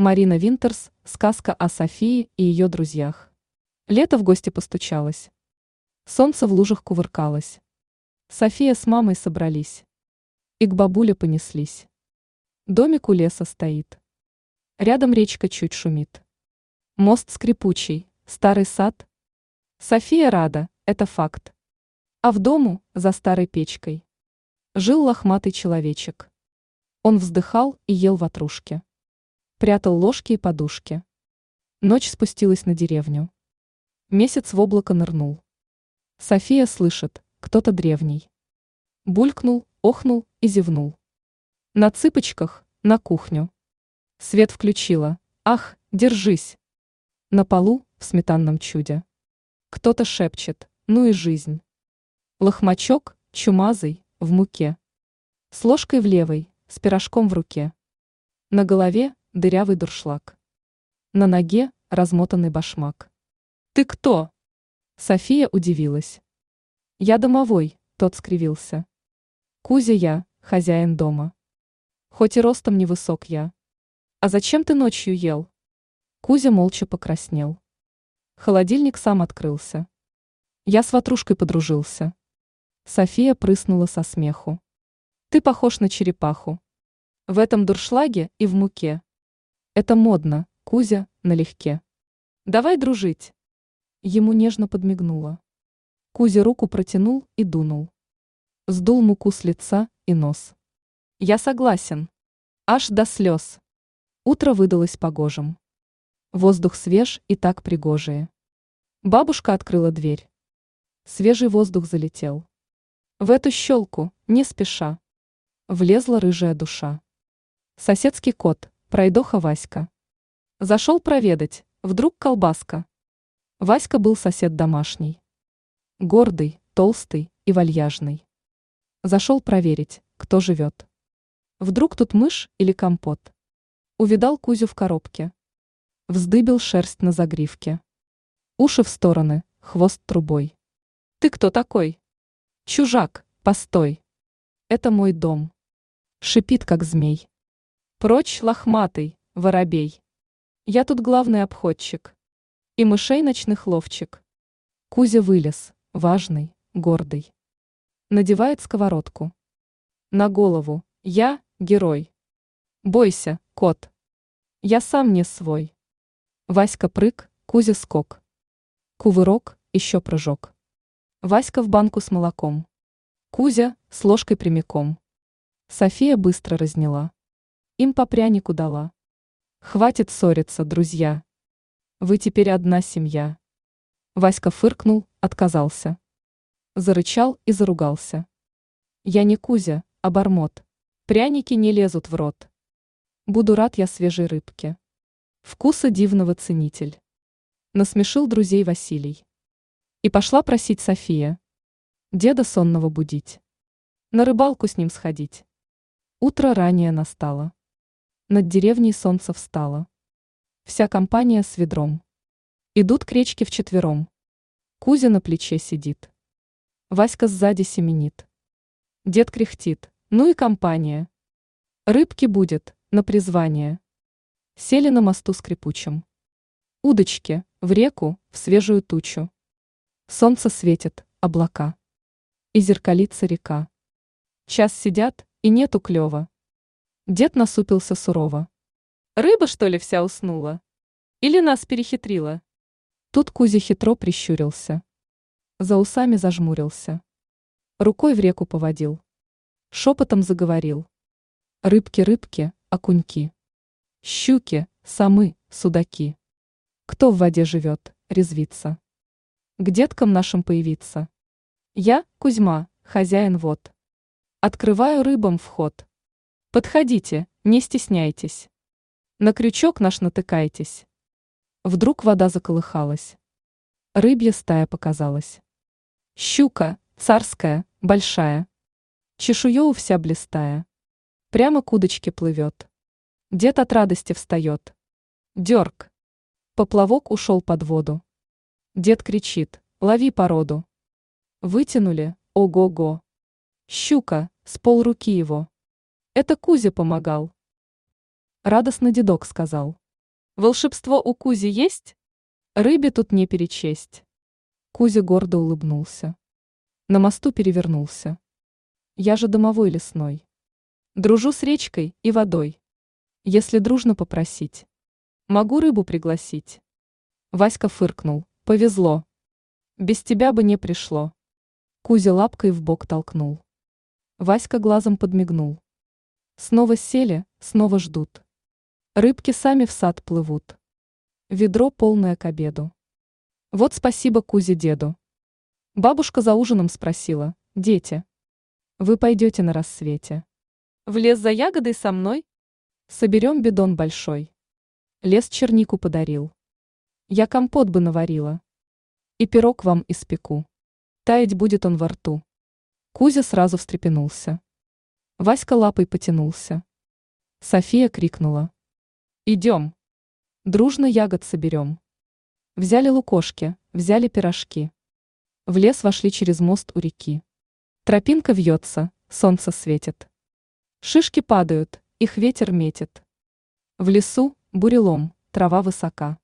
Марина Винтерс, сказка о Софии и ее друзьях. Лето в гости постучалось. Солнце в лужах кувыркалось. София с мамой собрались. И к бабуле понеслись. Домик у леса стоит. Рядом речка чуть шумит. Мост скрипучий, старый сад. София рада, это факт. А в дому, за старой печкой, жил лохматый человечек. Он вздыхал и ел ватрушки. Прятал ложки и подушки. Ночь спустилась на деревню. Месяц в облако нырнул. София слышит, кто-то древний. Булькнул, охнул и зевнул. На цыпочках, на кухню. Свет включила. Ах, держись. На полу, в сметанном чуде. Кто-то шепчет, ну и жизнь. Лохмачок, чумазый, в муке. С ложкой в левой, с пирожком в руке. На голове дырявый дуршлаг. На ноге размотанный башмак. «Ты кто?» София удивилась. «Я домовой», тот скривился. «Кузя я, хозяин дома. Хоть и ростом невысок я. А зачем ты ночью ел?» Кузя молча покраснел. Холодильник сам открылся. «Я с ватрушкой подружился». София прыснула со смеху. «Ты похож на черепаху. В этом дуршлаге и в муке. Это модно, Кузя, налегке. Давай дружить». Ему нежно подмигнула. Кузя руку протянул и дунул. Сдул муку с лица и нос. «Я согласен. Аж до слез». Утро выдалось погожим. Воздух свеж и так пригожие. Бабушка открыла дверь. Свежий воздух залетел. В эту щелку, не спеша, влезла рыжая душа. Соседский кот, пройдоха Васька. Зашел проведать, вдруг колбаска. Васька был сосед домашний. Гордый, толстый и вальяжный. Зашел проверить, кто живет. Вдруг тут мышь или компот. Увидал Кузю в коробке. Вздыбил шерсть на загривке. Уши в стороны, хвост трубой. «Ты кто такой?» «Чужак, постой. Это мой дом». Шипит, как змей. «Прочь, лохматый, воробей. Я тут главный обходчик. И мышей ночных ловчик». Кузя вылез, важный, гордый. Надевает сковородку. На голову, я герой. Бойся, кот. Я сам не свой. Васька прыг, Кузя скок. Кувырок, еще прыжок. Васька в банку с молоком. Кузя с ложкой прямиком. София быстро разняла. Им по прянику дала. Хватит ссориться, друзья. Вы теперь одна семья. Васька фыркнул, отказался. Зарычал и заругался. Я не Кузя, а бормот. Пряники не лезут в рот. Буду рад я свежей рыбке. Вкуса дивного ценитель. Насмешил друзей Василий. И пошла просить София. Деда сонного будить. На рыбалку с ним сходить. Утро ранее настало. Над деревней солнце встало. Вся компания с ведром. Идут к речке вчетвером. Кузя на плече сидит. Васька сзади семенит. Дед кряхтит. Ну и компания. Рыбки будет, на призвание. Сели на мосту скрипучем. Удочки, в реку, в свежую тучу. Солнце светит, облака. И зеркалится река. Час сидят, и нету клёва. Дед насупился сурово. Рыба, что ли, вся уснула? Или нас перехитрила? Тут Кузя хитро прищурился. За усами зажмурился. Рукой в реку поводил. Шепотом заговорил. Рыбки, рыбки, окуньки. Щуки, самы, судаки. Кто в воде живет, резвится. К деткам нашим появиться. Я, Кузьма, хозяин вод. Открываю рыбам вход. Подходите, не стесняйтесь. На крючок наш натыкайтесь. Вдруг вода заколыхалась. Рыбья стая показалась. Щука, царская, большая. Чешуя у вся блистая. Прямо к удочке плывет. Дед от радости встает. Дерг. Поплавок ушел под воду. Дед кричит, лови породу. Вытянули, ого-го. Щука, с полруки его. Это Кузя помогал. Радостно дедок сказал. Волшебство у Кузи есть? Рыбе тут не перечесть. Кузя гордо улыбнулся. На мосту перевернулся. Я же домовой лесной. Дружу с речкой и водой. Если дружно попросить, могу рыбу пригласить. Васька фыркнул. Повезло. Без тебя бы не пришло. Кузя лапкой в бок толкнул. Васька глазом подмигнул. Снова сели, снова ждут. Рыбки сами в сад плывут. Ведро полное к обеду. Вот спасибо Кузе деду. Бабушка за ужином спросила: дети, вы пойдете на рассвете в лес за ягодой со мной? Соберем бидон большой. Лес чернику подарил. Я компот бы наварила. И пирог вам испеку. Таять будет он во рту. Кузя сразу встрепенулся. Васька лапой потянулся. София крикнула: идем. Дружно ягод соберем. Взяли лукошки, взяли пирожки. В лес вошли через мост у реки. Тропинка вьется, солнце светит. Шишки падают, их ветер метит. В лесу бурелом, трава высока.